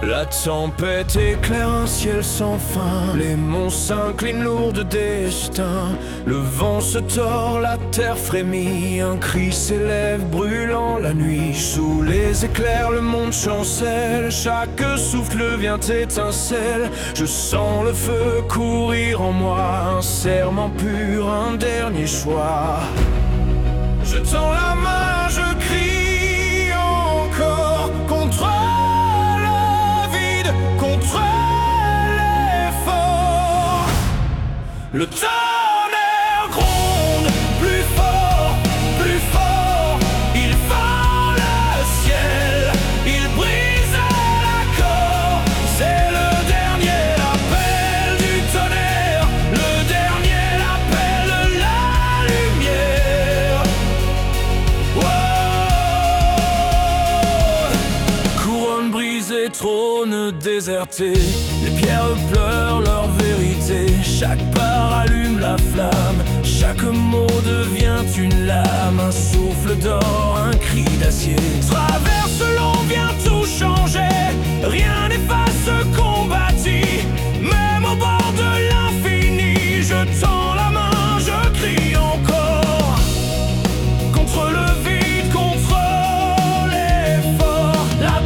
La tempête éclaire un ciel sans fin. Les monts s'inclinent lourds de destin. Le vent se tord, la terre frémit. Un cri s'élève brûlant la nuit. Sous les éclairs le monde chancelle. Chaque souffle vient étincelle. Je sens le feu courir en moi. Un serment pur, un dernier choix. Je tends la main, je crie encore contre l'effort. Le tonnerre gronde plus fort, plus fort. Il fend le ciel, il brise l'accord. C'est le dernier appel du tonnerre, le dernier appel de la lumière. Wow. Couronne brisée, trône déserté, les pierres pleurent leur vérité. Chaque part allume la flamme, chaque mot devient une lame. Un souffle d'or, un cri d'acier. Traverse l'eau, vient tout changer. Rien n'efface ce qu'on bâtit. Même au bord de l'infini, je tends la main, je crie encore. Contre le vide, contre l'effort. La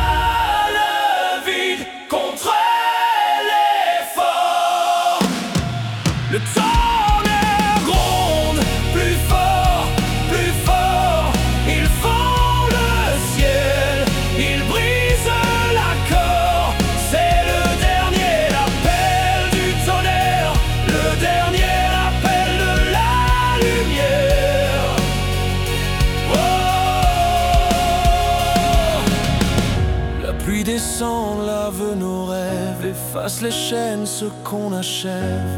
le tonnerre gronde plus fort, plus fort. Il fend le ciel, il brise l'accord. C'est le dernier appel du tonnerre, le dernier appel de la lumière. Oh. La pluie descend, lave nos rêves, efface les chaînes, ce qu'on achève.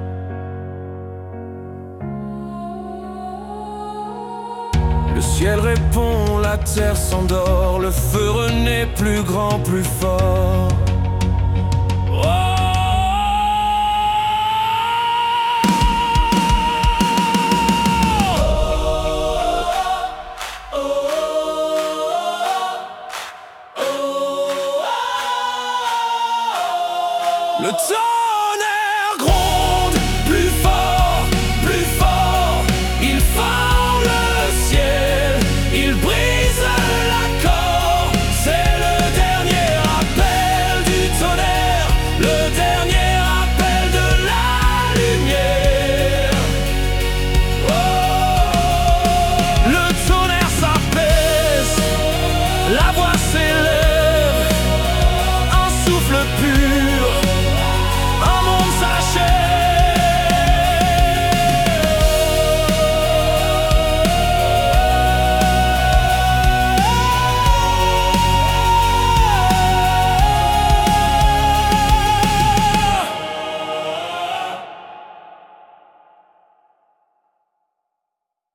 Le ciel répond, la terre s'endort. Le feu renaît plus grand, plus fort. Oh. Oh. Oh. Le temps